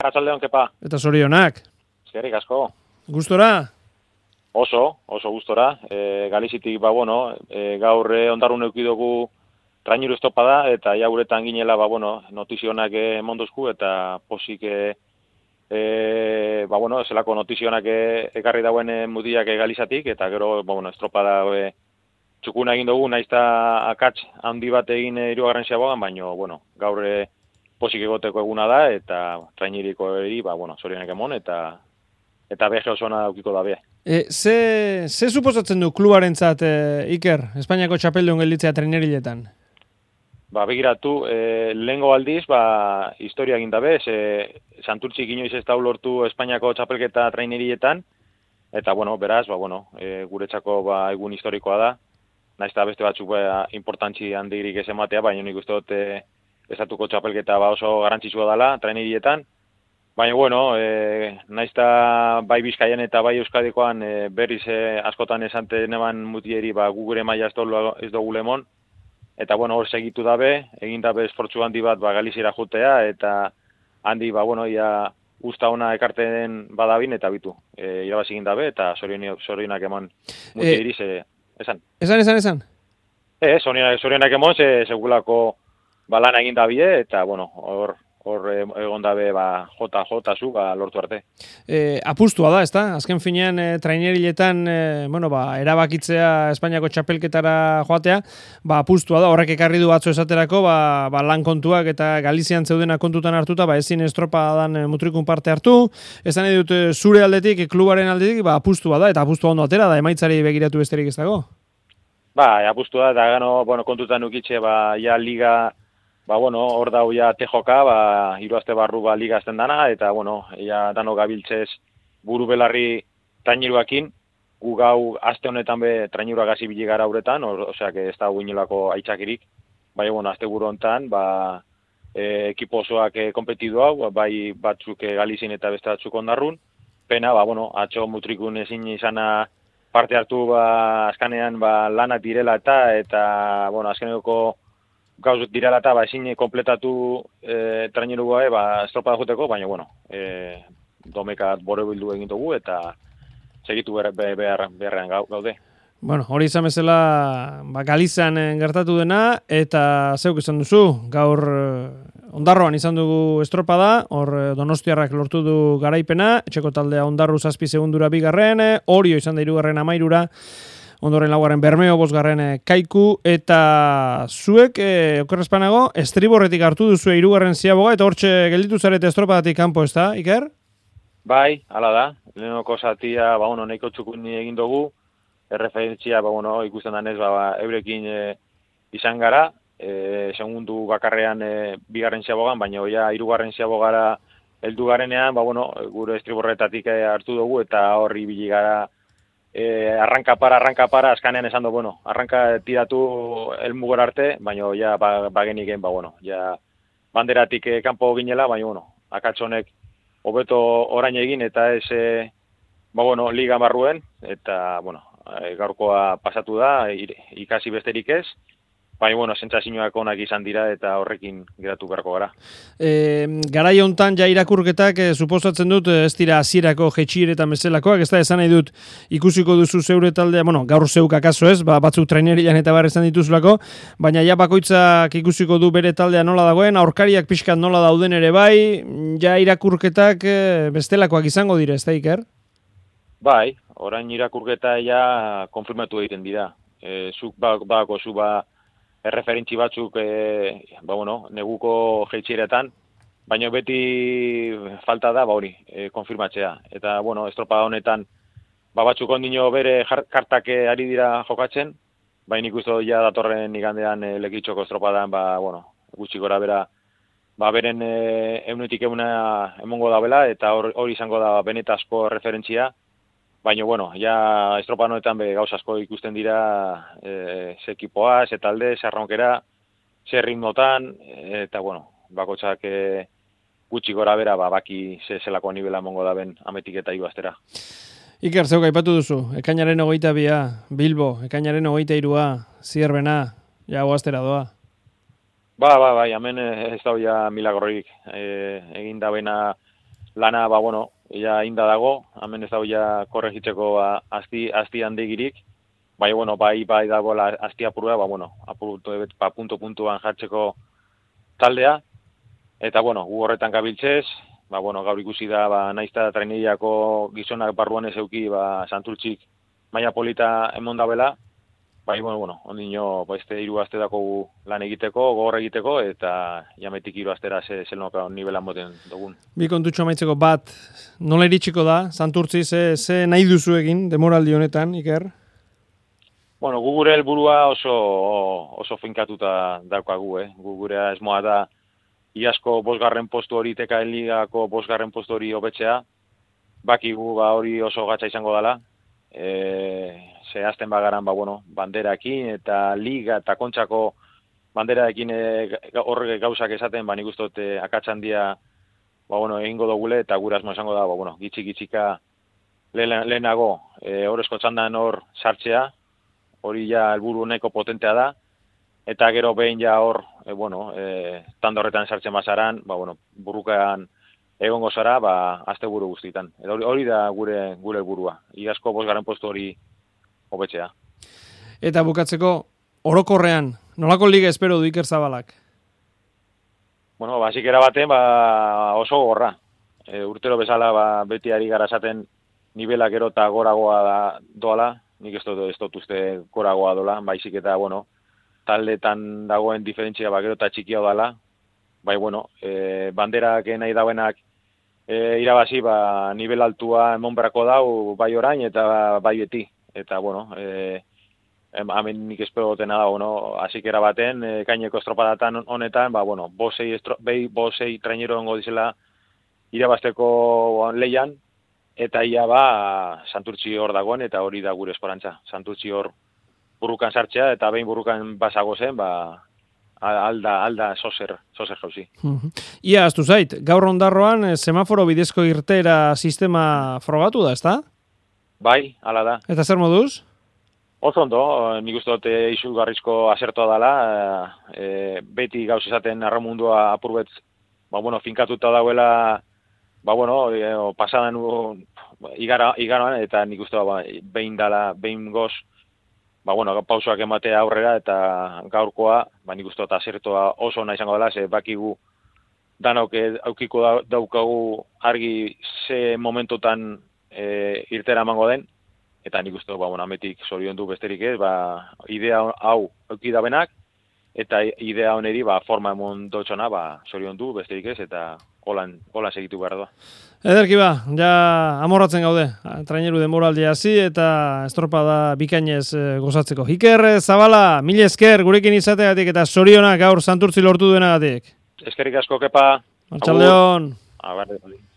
Arratsaldeon, kepa. Eta zorionak. Eskerrik asko. Gustora? Oso gustora. Galizitik, gaur ondarrun eukidugu trainiru estopada, eta ja uretan ginela, notizionak emondozku, eta posik, zelako notizionak ekarri dauen mutilak Galizatik, eta gero, estropada txukuna egin dugu, naizta akats handi bat egin hirugarren xabogan, baina, gaur posik egoteko eguna da, eta trainiriko eri, zorionak emon, eta behe osona daukiko da behe. Ze suposatzen du klubarentzat, Iker, Espainiako txapeldun gelditzea traineriletan? Begiratu, lehengo aldiz, historia egin dabe, Santurtzik inoiz ez da lortu Espainiako txapelketa trainerietan, eta, beraz, guretzako egun historikoa da, naizta beste batzuk importantzi handirik ez ematea, baina nik uste dut estatuko txapelketa oso garantzitsua dela trainerietan, baina, naizta bai Bizkaian eta bai Euskadikoan berriz askotan esanten eban mutieri gugure maila ez dugu lemon, eta hor segitu dabe, egin dabe esfortzu handi bat Galiziera jutea, eta handi, ia usta ona ekarten badabin, eta bitu, irabazi egin dabe, eta zorionak eman mutieri, esan. Esan? Zorionak emon, segulako lana egin dabie, eta, hor egon dabe jota zu lortu arte. Apustua da, ezta? Azken finean traineriletan erabakitzea Espainiako txapelketara joatea, apustua da, horrek ekarri du atzo esaterako, lan kontuak eta Galizian zeudena kontutan hartuta, ezin estropadan mutrikun parte hartu, esan nahi dut zure aldetik, klubaren aldetik, apustua da, eta apustua ondo atera da, emaitzari begiratu besterik ez dago? Apustua da, gano, kontutan ukitxe, ja liga, hor dau ja tejoka, hiru aste barru liga azten dana, eta, ja dano gabiltzez buru belarri trainiruakin, gu gau aste honetan trainiruak hasi bili gara uretan, oseak ez da guinolako aitzakirik, aste buru honetan, ekipo osoak kompetidu hau, bai batzuk Galizien eta beste batzuk ondarrun, pena, atxo mutrikun ezin izana parte hartu, azkanean lanak direla eta azkeneko gauz direla eta ezin kompletatu traineru estropada juteko, baina, domekat bore bildu egin dugu eta segitu beharrean gaude. Hori izan bezala Galizan gertatu dena, eta zeuk izan duzu, gaur Ondarroan izan dugu estropada, hor Donostiarrak lortu du garaipena, etxeko taldea Ondarru 7 segundura 2, Orio izan da 3 amairura, ondoren 4 Bermeo 5 Kaiku, eta zuek, okerrezpanago, estriborretik hartu duzu 3 ziaboga, eta hortxe gelditu zarete estropadatik kanpo, ez da, Iker? Bai, hala da, lehenoko zatia, nahiko txukun egin dugu, erreferentzia, ikusten danez, eurekin izan gara, segundu bakarrean 2 ziabogan, baina ja 3 ziabogara heldu garenean, gure estriborretatik hartu dugu, eta horri bili gara, arranka para, azkanean esan du, arranka tiratu elmugor arte, baina ja bageniken, ja banderatik kanpo ginela, baina, akatzonek hobeto orain egin, eta ez, liga marruen, eta, gaurkoa pasatu da, ikasi besterik ez, baina, sentsazioak onak izan dira, eta horrekin geratu beharko gara. Garai hontan ja irakurketak suposatzen dut ez dira hasierako jetxieretan bezalakoak, ez da esan nahi dut ikusiko duzu zeure taldea, gaur zeuk akaso ez, batzuk trainerilan eta bar izan dituzulako, baina ja bakoitzak ikusiko du bere taldea nola dagoen, aurkariak pixkat nola dauden ere bai, ja irakurketak bestelakoak izango dira, ez da, Iker? Bai, orain irakurketa ja konfirmatu egiten dira. Zuk bako zu erreferentzi batzuk, neguko jeitxieretan, baina beti falta da, konfirmatzea. Eta, estropada honetan, batzuk ondino bere kartak ari dira jokatzen, baina ikustu ja datorren igandean lekitxoko estropadan, gutxi gora bera, beren eunetik euna emongo da bela, eta hori izango da benetazko referentzia, baina, ja estropada honetan gauz asko ikusten dira ze ekipoa, ze talde, ze arronkera, ze ritmotan, eta, bakotxak gutxi gora bera, baki zelako nivela emongo da ben ametik eta ibaztera. Iker, zeuk aipatu duzu, ekainaren 22, Bilbo, ekainaren 23, Zierbena, ja oaztera doa. Bai, hemen ez da ja milagorrik. Egin da bena lana, bueno, ja inda dago, hemen ez dago ja korregitzeko asti handigirik, bueno, bai dago asti apurua, bueno, puntuan jartzeko taldea, eta, bueno, gu horretan gabiltzez, bueno, gaur ikusi da, naizta traineriako gizonak barruan ez euki, Santurtzik maila polita emon dabela, bueno, ondino, este 3 aste dako lan egiteko, gogor egiteko, eta jametik 3 astera zelnoka nivelan moten dugun. Bi kontutxo amaitzeko bat, nola iritsiko da, Santurtzi, ze nahi duzu egin, demoraldi honetan, Iker? Bueno, gu gure helburua oso finkatuta daukagu, gu gure esmoa da, iazko 5. postu hori TKL Ligako 5. postu hori hobetzea, bakigu hori oso gatza izango dela, zehazten bagaran, bueno, banderakin eta liga eta kontxako banderakin horrek gauzak esaten, nik uste dut akatsan dia, bueno, egingo dugule eta gure asmo esango da, bueno, gitxika lehenago horrezko txandan hor sartzea, hori ja helburu neko potentea da, eta gero behin ja hor, bueno, tanda horretan sartzen bazaran, bueno, burrukan egongo zara, asteburu guztietan. Eta hori da gure helburua. Iazko 5. postu hori hobetzea. Eta bukatzeko, orokorrean, nolako liga espero du Iker Zabalak? Bueno, basikera baten, oso gorra. Urtero bezala, beti ari gara esaten nivela gero eta goragoa doala, nik ez dut uste goragoa dola, baizik eta, bueno, taldetan dagoen diferentzia gero eta txikia dala, bueno, banderak nahi dauenak irabazi, nivel altua emon berako dau, bai orain eta bai beti. Eta, bueno, hemen nik espero dutena da, bueno, azikera baten, kaineko estropadatan honetan, bueno, bosei trainero ongo dizela irabazteko leian, eta ia Santurtzi hor dagoen, eta hori da gure esporantza. Santurtzi hor burrukan sartzea, eta behin burrukan basago zen, alda sozer jauzi. Ia, aztu zait, gaur Ondarroan semaforo bidezko irtera sistema frogatu da, ezta? Bai, ala da. Eta zer moduz? Oso ondo, nik uste dut izugarrizko asertoa dela, beti gauz esaten arramundua apurbetz, bueno, finkatuta dauela, bueno, pasadan igaroan, eta nik uste behin goz, bueno, pausoak ematea aurrera, eta gaurkoa, nik uste dut asertoa oso nahi izango dela, ze bakigu danok aukiko daukagu argi ze momentutan irtera emango den, eta nik uste, ametik zorion du besterik ez, idea hau aukidabenak, eta idea honeri, forma emon dotxona, zorion du besterik ez, eta holan segitu behar da. Ederki ja amorratzen gaude, traineru denboraldia hasi eta estropada bikainez gozatzeko. Iker Zabala, mila esker gurekin izateagatik eta zorionak gaur Santurtzi lortu duenagatik. Eskerrik asko, Kepa. Arratsaldeon.